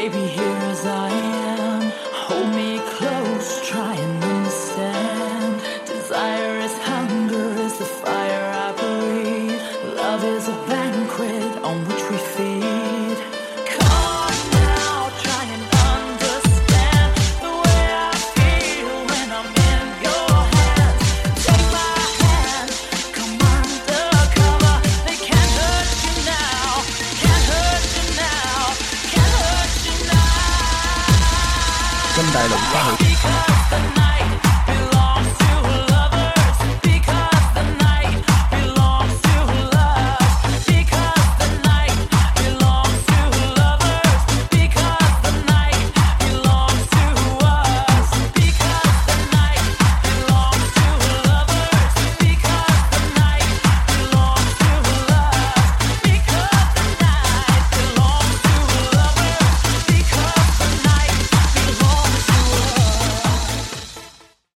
Baby, here as I am, hold me close, try and understand. Desire is hunger, is the fire I breathe. Love is a banquet on which we feed. Come now, try and understand the way I feel when I'm in your hands. Take my hand, come undercover. They can't hurt you now, can't hurt you now, can't hurt you now. 跟大陸翻去。